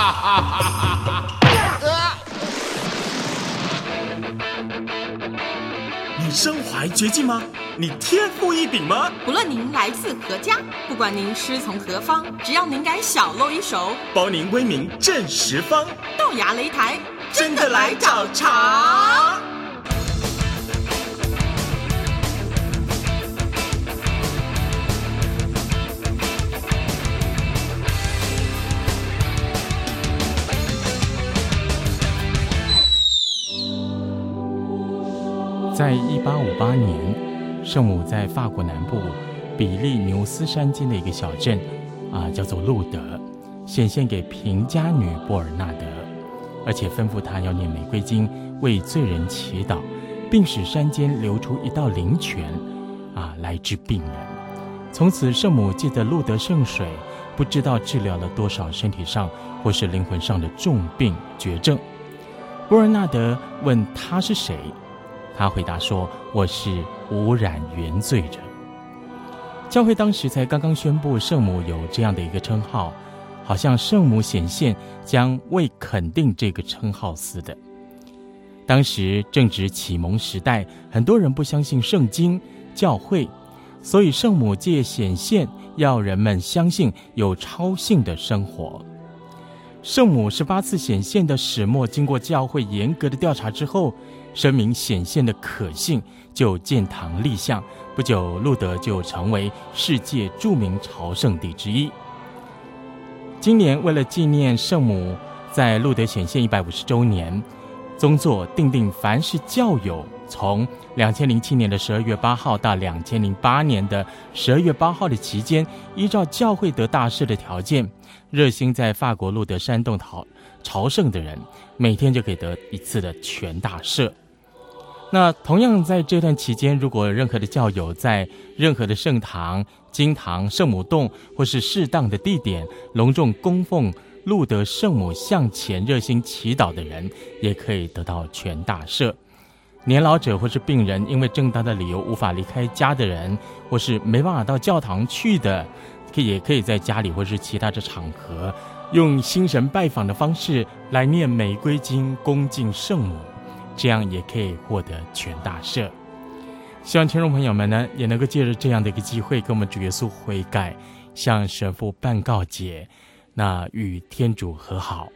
你身怀绝技吗？你天赋异禀吗？ 不论您来自何家，不管您师从何方，只要您敢小露一手， 包您威名震十方。 豆芽擂台， 真的来找茬！ 在1858年，圣母在法国南部比利牛斯山间的一个小镇叫做路德，显现给贫家女波尔纳德，而且吩咐她要念玫瑰经，为罪人祈祷，并使山间流出一道灵泉来治病人。从此，圣母借着路德圣水，不知道治疗了多少身体上或是灵魂上的重病绝症。波尔纳德问他是谁，他回答说：“我是无染原罪者。”教会当时才刚刚宣布圣母有这样的一个称号，好像圣母显现将为肯定这个称号似的。当时正值启蒙时代，很多人不相信圣经、教会，所以圣母借显现要人们相信有超性的生活。圣母18次显现的始末，经过教会严格的调查之后，声明显现的可信，就建堂立像。不久，路德就成为世界著名朝圣地之一。今年为了纪念圣母在路德显现150周年，宗座订定凡是教友从2007年的12月8号到2008年的12月8号的期间，依照教会得大赦的条件，热心在法国路德山洞朝圣的人，每天就可以得一次的全大赦。那同样在这段期间，如果任何的教友在任何的圣堂、经堂、圣母洞或是适当的地点隆重供奉路德圣母向前热心祈祷的人，也可以得到全大赦。年老者或是病人，因为正当的理由无法离开家的人，或是没办法到教堂去的，也可以在家里或是其他的场合，用心神拜访的方式来念玫瑰经，恭敬圣母，这样也可以获得全大赦。希望听众朋友们呢，也能够借着这样的一个机会，跟我们主耶稣悔改，向神父办告解，那与天主和好。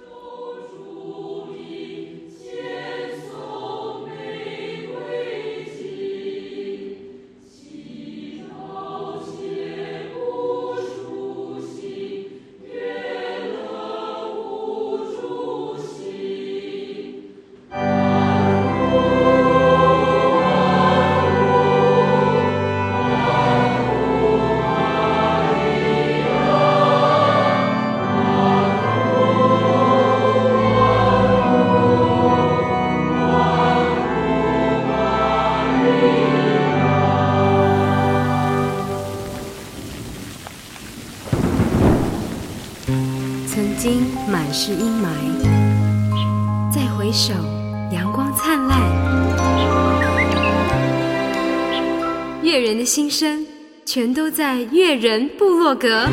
曾经满是阴霾，再回首，阳光灿烂。悦人的心声，全都在悦人部落格。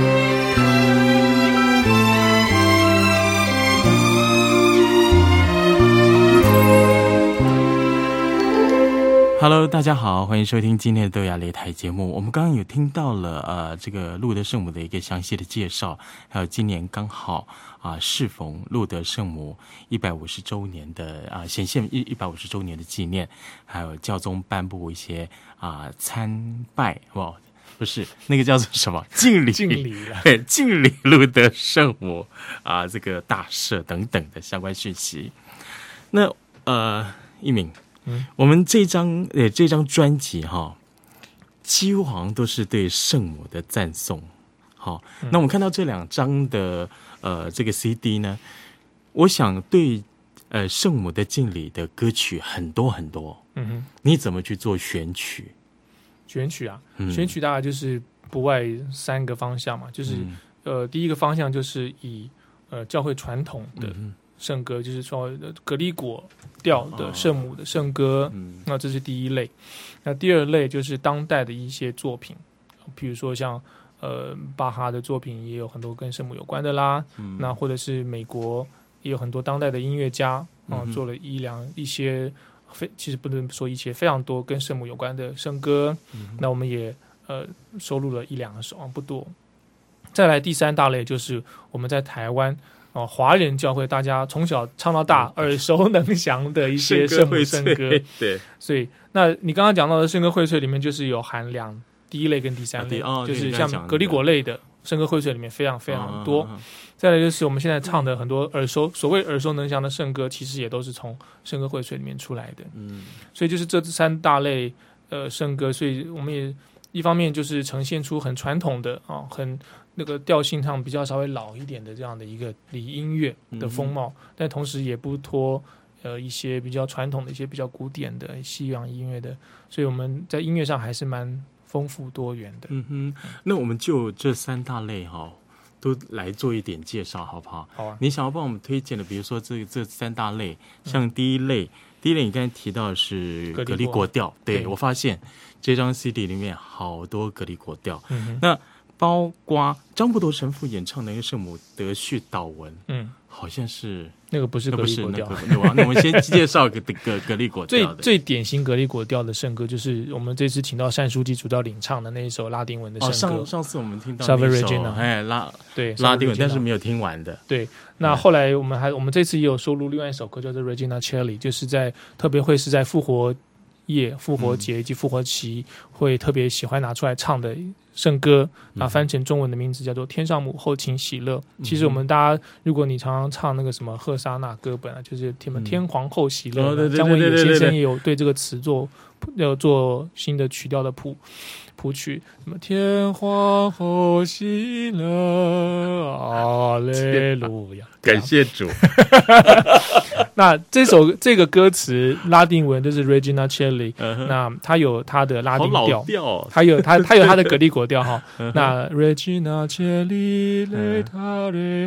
Hello， 大家好，欢迎收听今天的豆芽擂台节目。我们刚刚有听到了这个路德圣母的一个详细的介绍，还有今年刚好适逢路德圣母150周年的显现150周年的纪念，还有教宗颁布一些参拜不是那个叫做什么敬礼对，敬礼路德圣母这个大赦等等的相关讯息。那一鸣。我们这张专辑几乎好像都是对圣母的赞颂。那我们看到这2张的这个 CD 呢，我想对圣母的敬礼的歌曲很多很多。你怎么去做选曲？ 选曲选曲大概就是不外3个方向嘛，就是第一个方向就是以教会传统的圣歌，就是说格里果调的圣母的圣歌，那这是第一类。那第二类就是当代的一些作品，比如说像巴哈的作品也有很多跟圣母有关的啦，那或者是美国也有很多当代的音乐家做了一些其实不能说一些非常多跟圣母有关的圣歌，那我们也收录了1-2首不多。再来第3大类就是我们在台湾华人教会大家从小唱到大耳熟能详的一些圣母圣歌， 对， 所以那你刚刚讲到的圣歌荟萃里面就是有含第1类跟第3类，就是像格里果类的圣歌荟萃里面非常非常多。再来就是我们现在唱的很多所谓耳熟能详的圣歌，其实也都是从圣歌荟萃里面出来的。所以就是这3大类圣歌，所以我们也一方面就是呈现出很传统的很那个调性上比较稍微老一点的这样的一个礼音乐的风貌，但同时也不脱一些比较传统的一些比较古典的西洋音乐的，所以我们在音乐上还是蛮丰富多元的。 那我们就这3大类都来做一点介绍好不好？ 好啊。 你想要帮我们推荐的，比如说这3大类，像第一类你刚才提到的是格里果调，对，我发现这张 CD 里面好多格里果调，那包括张伯铎神父演唱的那个圣母德序祷文，好像是那个不是格里果调， 那我们先介绍格里果调的最典型格里果调的圣歌，就是我们这次请到单书记主教领唱的那一首拉丁文的圣歌。 上次我们听到那首拉丁文，但是没有听完的。 对，那后来我们这次也有收录另外一首歌，叫做 Regina Coeli， 就是特别会是在复活节以及复活期会特别喜欢拿出来唱的圣歌，翻成中文的名字叫做天上母后请喜乐。其实我们大家，如果你常常唱那个什么赫莎那歌本就是天皇后喜乐，姜文野先生也有对这个词做新的曲调的谱曲，什么天皇后喜乐，阿肋路亚， 感谢主。 那这个歌词拉丁文就是 Regina Coeli，那它有它的拉丁调，它有它的格里果调哈。那 Regina Coeli letare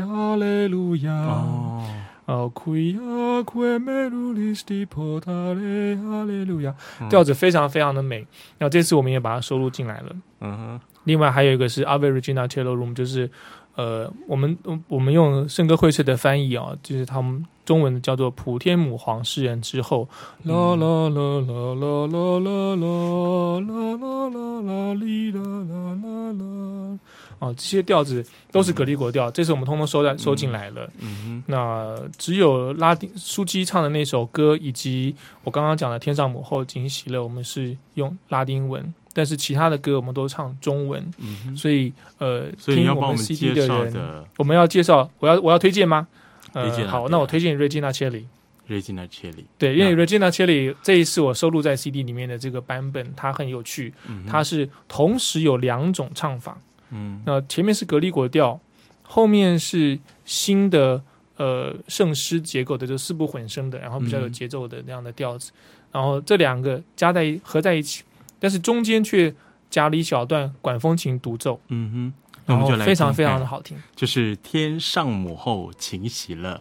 Alleluia，Quia quemerulis di potare Alleluia，调子非常非常的美。那这次我们也把它收录进来了。另外还有一个是 Ave Regina Coelorum， 就是我们用圣歌荟萃的翻译就是他们中文叫做普天母皇世人之后，啦啦啦啦啦啦啦啦啦啦啦哩啦啦啦啦，这些调子都是格里果调，这次我们通通收进来了。那只有书记唱的那首歌，以及我刚刚讲的天上母后请喜乐，我们是用拉丁文。但是其他的歌我们都唱中文，所以听我们 CD 的人，我们要介绍，我要推荐吗？好，那我推荐 Regina Coeli。Regina Coeli， 对，因为 Regina Coeli 这一次我收录在 CD 里面的这个版本，它很有趣，它是同时有2种唱法，那前面是格里果调，后面是新的圣诗结构的，就4部混声的，然后比较有节奏的那样的调子，然后这2个合在一起。但是中间却加了一小段管风琴独奏， 那我们就来非常非常的好听， 就是天上母后请喜乐。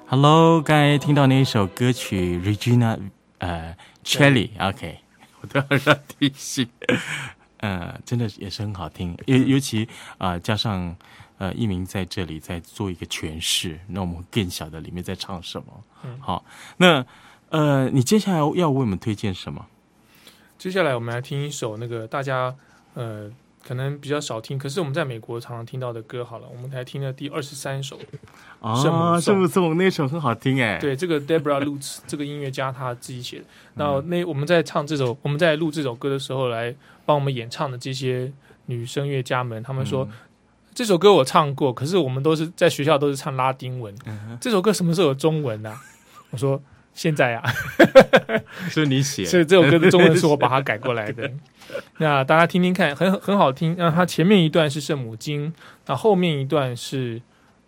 Hello， 刚才听到那一首歌曲 Regina Celli， OK， 我都要让提醒，真的也是很好听，尤其加上一鸣在这里在做一个诠释，那我们更晓得里面在唱什么。好，那你接下来要为我们推荐什么？ 接下来我们来听一首那个大家可能比较少听，可是我们在美国常常听到的歌好了，我们来听的第23首圣母颂， 那首很好听哎。 对，这个 Deborah Lutz 这个音乐家他自己写的。那我们在我们在录这首歌的时候，来帮我们演唱的这些女声乐家们，他们说这首歌我唱过，可是我们都是在学校都是唱拉丁文，这首歌什么时候有中文啊？我说现在啊， 是你写， 所以这首歌的中文是我把它改过来的。那大家听听看，很好听。那它前面一段是圣母经，那后面一段是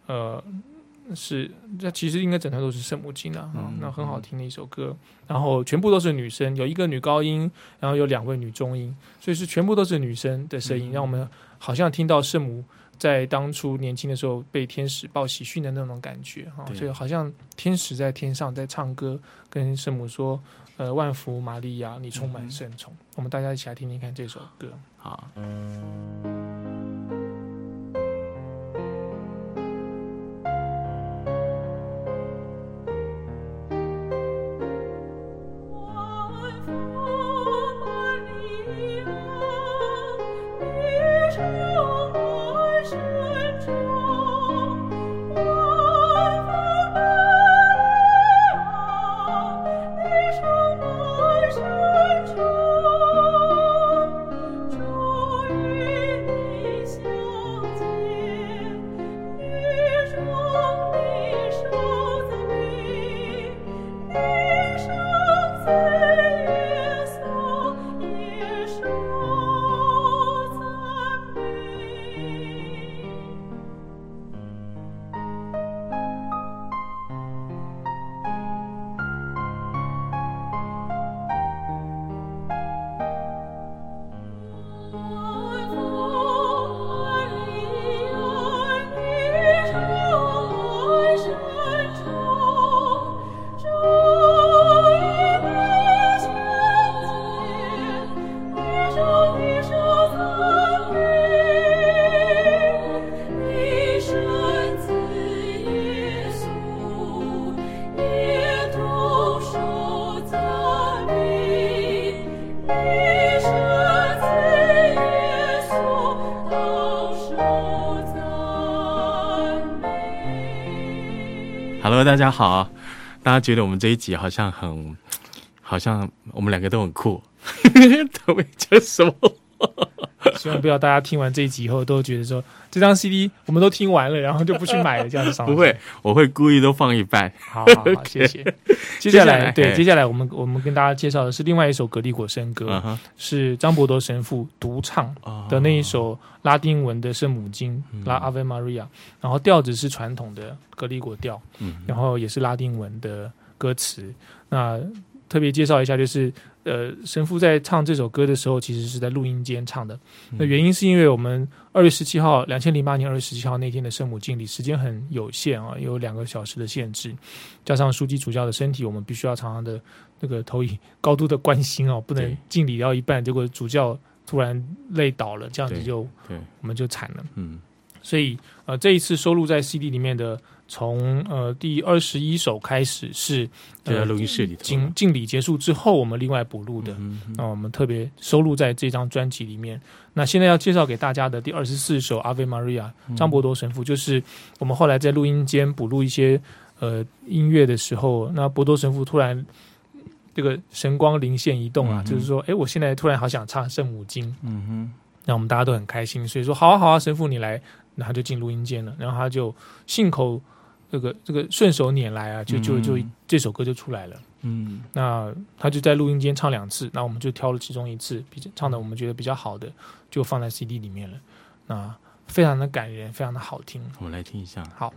这其实应该整段都是圣母经啊。那很好听的一首歌，然后全部都是女生，有一个女高音，然后有2位女中音，所以是全部都是女生的声音，让我们好像听到圣母在当初年轻的时候被天使报喜讯的那种感觉哈，所以好像天使在天上在唱歌，跟圣母说万福玛利亚，你充满圣宠。我们大家一起来听听看这首歌。 好。Hello， 大家好。大家觉得我们这一集好像我们2个都很酷，都会讲什么？ 希望不要大家听完这一集以后都觉得说这张 CD 我们都听完了，然后就不去买了，这样子。 不会，我会故意都放一半。 好，谢谢。接下来我们跟大家介绍的是另外一首格里果圣歌，是张伯铎神父独唱的那一首拉丁文的圣母经，拉 Ave Maria， 然后调子是传统的格里果调，然后也是拉丁文的歌词。那特别介绍一下，就是神父在唱这首歌的时候，其实是在录音间唱的。那原因是因为我们2月17号，2008年2月17号那天的圣母敬礼时间很有限啊，有2个小时的限制，加上枢机主教的身体，我们必须要常常的那个投以高度的关心哦，不能敬礼到一半，结果主教突然累倒了，这样子就我们就惨了。所以这一次收录在 CD 里面的，从第21首开始是就在录音室里头， 敬礼结束之后我们另外补录的，那我们特别收录在这张专辑里面。那现在要介绍给大家的第24首 Ave Maria， 张伯铎神父，就是我们后来在录音间补录一些音乐的时候，那伯铎神父突然这个神光灵现一动啊，就是说我现在突然好想唱圣母经，那我们大家都很开心，所以说好啊神父你来，然后他就进录音间了，然后他就信口这个顺手拈来啊，就这首歌就出来了。那他就在录音间唱2次，那我们就挑了其中1次唱的我们觉得比较好的，就放在 CD 里面了。那非常的感人，非常的好听。 我们来听一下。 好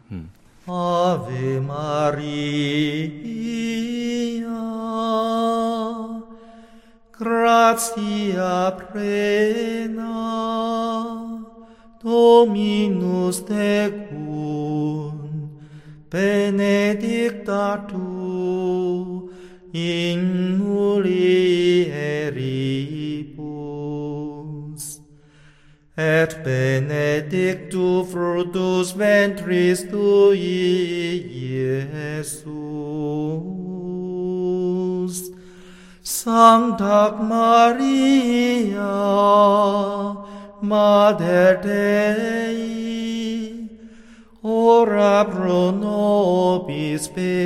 ，Ave Maria, gratia plena, Dominus tecum, benedictatur in mulieribus, et benedictus fructus ventris tui, Iesus. Sancta Maria, Mater Dei, ora pro nobis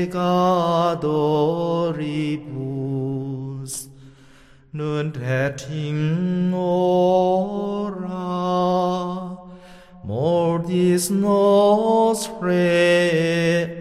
peccatoribus, nunc et in hora mortis nostrae.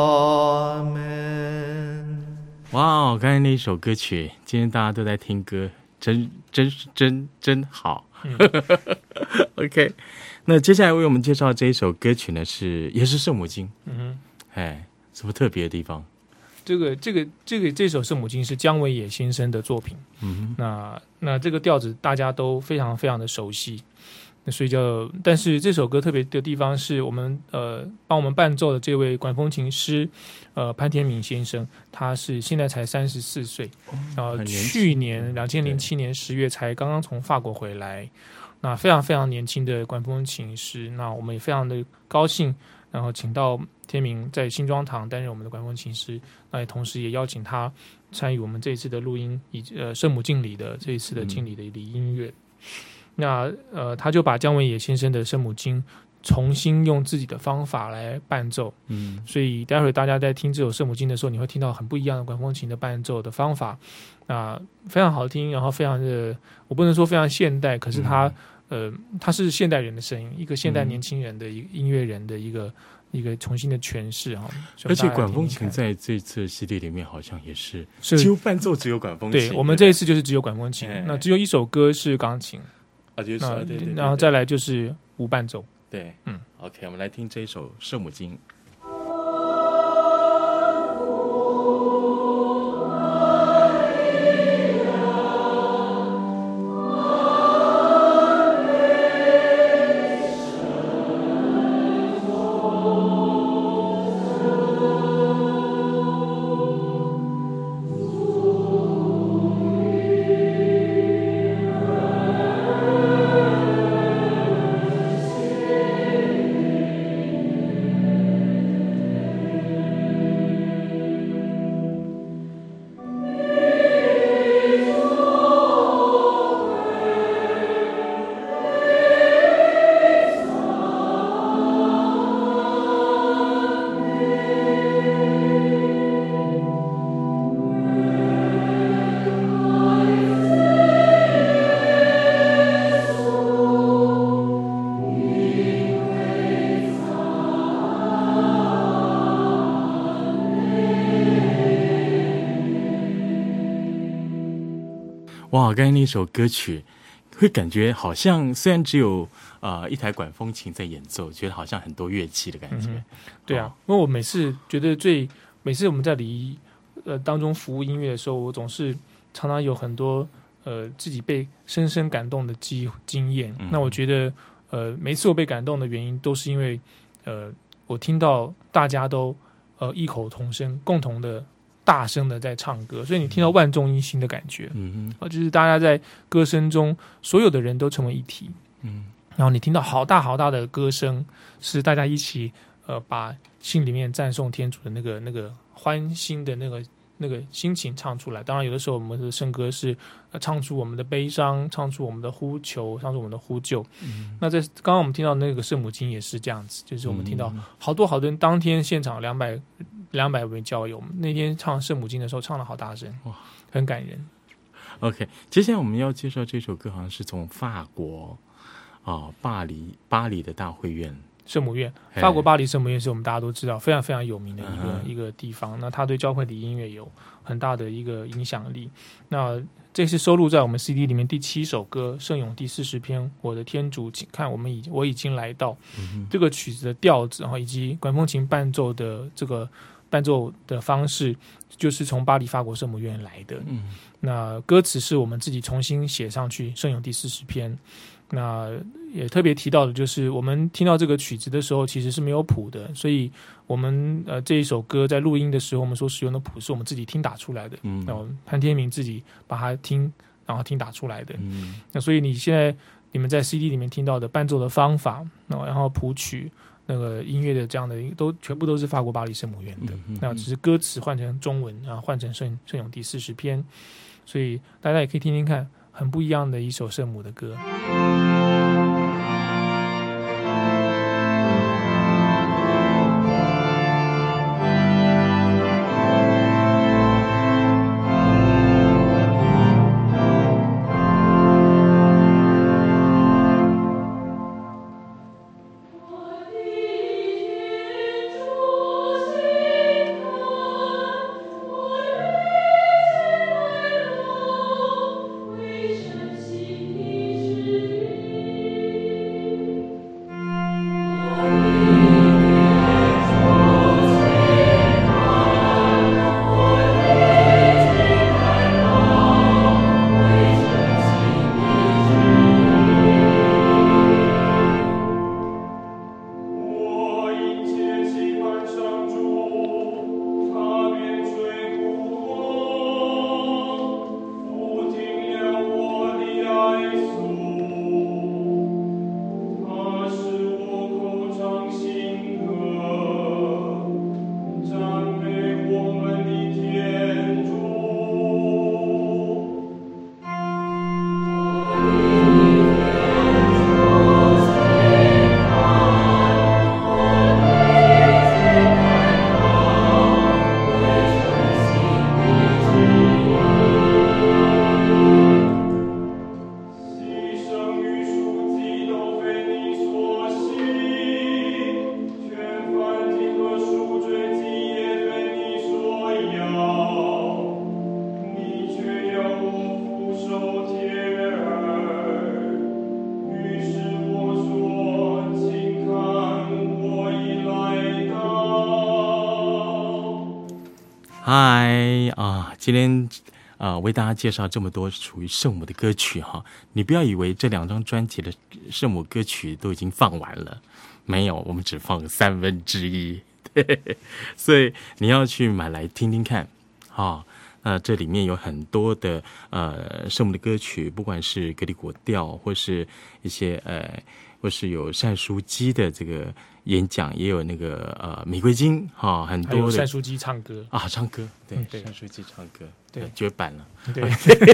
Amen。 哇，刚才那一首歌曲，今天大家都在听歌，真好。OK， 那接下来为我们介绍这一首歌曲呢，也是圣母经。什么特别的地方？ 这首圣母经是姜维野先生的作品。那这个调子大家都非常非常的熟悉。所以但是这首歌特别的地方是我们帮我们伴奏的这位管风琴师潘天明先生，他是现在才34岁，去年2007年10月才刚刚从法国回来，那非常非常年轻的管风琴师，那我们也非常的高兴，然后请到天明在新庄堂担任我们的管风琴师，那也同时也邀请他参与我们这一次的录音，圣母敬礼的这一次的敬礼的礼音乐。那他就把姜维野先生的圣母经重新用自己的方法来伴奏，所以待会大家在听这首圣母经的时候，你会听到很不一样的管风琴的伴奏的方法，非常好听，然后非常的，我不能说非常现代，可是他是现代人的声音，一个现代年轻人的一个音乐人的一个重新的诠释哈。 而且管风琴在这次系列里面好像也是几乎伴奏只有管风琴， 对，我们这一次就是只有管风琴，那只有一首歌是钢琴。 对， 然后再来就是无伴奏。 对，OK， 我们来听这一首圣母经。哇，刚才那首歌曲会感觉好像虽然只有一台管风琴在演奏，觉得好像很多乐器的感觉。 对啊，因为我每次觉得每次我们在礼仪当中服务音乐的时候，我总是常常有很多自己被深深感动的经验。那我觉得每次我被感动的原因都是因为我听到大家都异口同声，共同的大声的在唱歌，所以你听到万众一心的感觉，就是大家在歌声中，所有的人都成为一体，然后你听到好大好大的歌声，是大家一起把心里面赞颂天主的那个欢欣的那个心情唱出来。当然有的时候我们的圣歌是唱出我们的悲伤，唱出我们的呼求，唱出我们的呼救。那在刚刚我们听到那个圣母经也是这样子，就是我们听到好多好多人，当天现场200位教友，那天唱圣母经的时候唱得好大声，哇，很感人。 OK， 接下来我们要介绍这首歌，好像是从法国巴黎的大会院圣母院，法国巴黎圣母院是我们大家都知道非常非常有名的一个地方。那它对教会的音乐有很大的一个影响力。那这是收录在我们 CD 里面第7首歌《圣咏》第40篇，我的天主，请看我已经来到。这个曲子的调子，以及管风琴伴奏的这个伴奏的方式，就是从巴黎法国圣母院来的。那歌词是我们自己重新写上去，《圣咏》第40篇。 那也特别提到的就是我们听到这个曲子的时候其实是没有谱的，所以我们这一首歌在录音的时候我们所使用的谱是我们自己听打出来的，然后潘天明自己把它然后听打出来的。那所以你们在 CD 里面听到的伴奏的方法，然后谱曲那个音乐的这样的全部都是法国巴黎圣母院的，那只是歌词换成中文，然后换成圣咏第40篇，所以大家也可以听听看，很不一样的一首圣母的歌。 嗨今天为大家介绍这么多属于圣母的歌曲哈，你不要以为这2张专辑的圣母歌曲都已经放完了，没有，我们只放1/3，对，所以你要去买来听听看这里面有很多的圣母的歌曲，不管是格里果调，或是一些或是有单书基的这个演讲，也有那个玫瑰金很多的，还有单书基唱歌唱歌，对，单书基唱歌，对，绝版了， 对，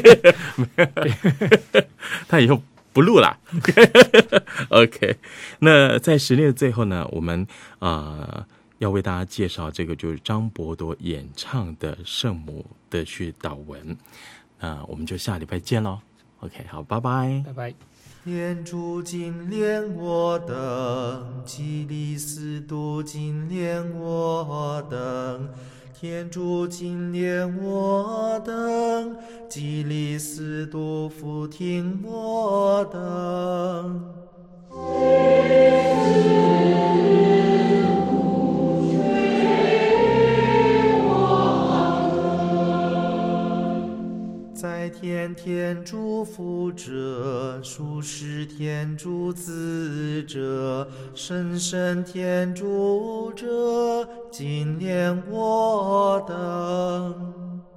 他以后不录啦。OK， 那在10年的最后呢，我们要为大家介绍这个就是张伯铎演唱的圣母的去祷文，我们就下礼拜见咯。 OK， 好，拜拜， 拜拜。 天主今怜我等，基利斯都今怜我等，天主今怜我等，基利斯都俯听我等。在天主父者，属实天主子者，神天主者，今怜我等。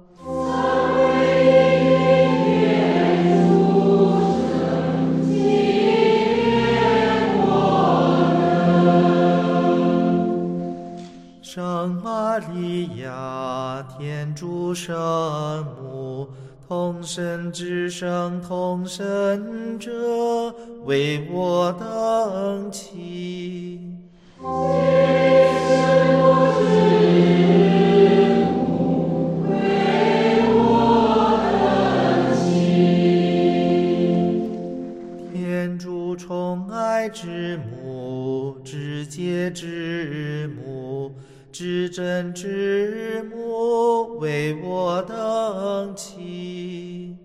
圣玛利亚，天主圣母，同神之圣同神者，为我等祈。天主宠爱之母，至洁之母，至真之母，为我等祈。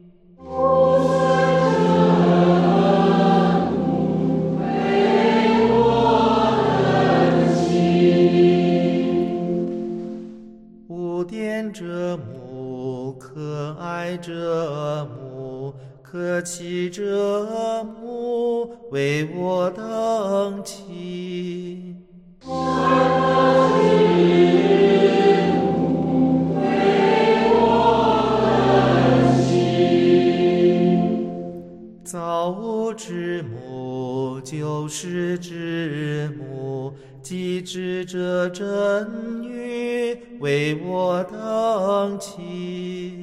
无玷者母，可爱者母，可祈者母， 为我登记。造物之母，救世之母，既知这真语，为我登记。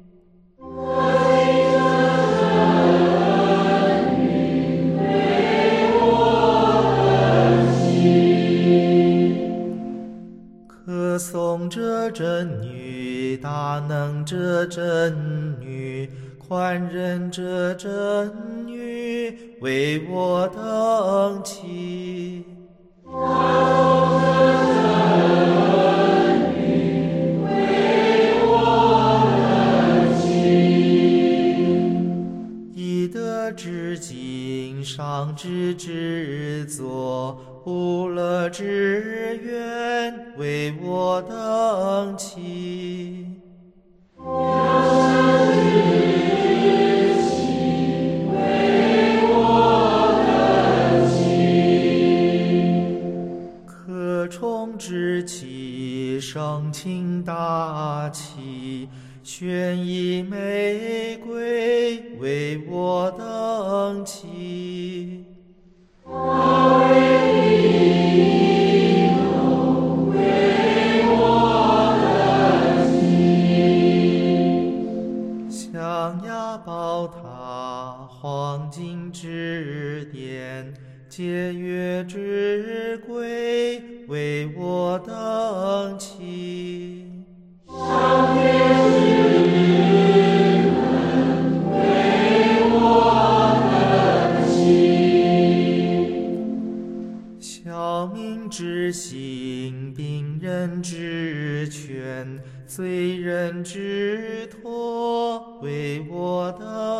可颂这真女，大能这真女，宽仁这真女，为我登记。以德之经，上智之作，无乐之源，为我登记。可宠之气，盛情大气，悬以玫瑰，为我登记。象牙宝塔，黄金之殿，节约之贵，为我登记。小民之心，病人之权，罪人之托，为我登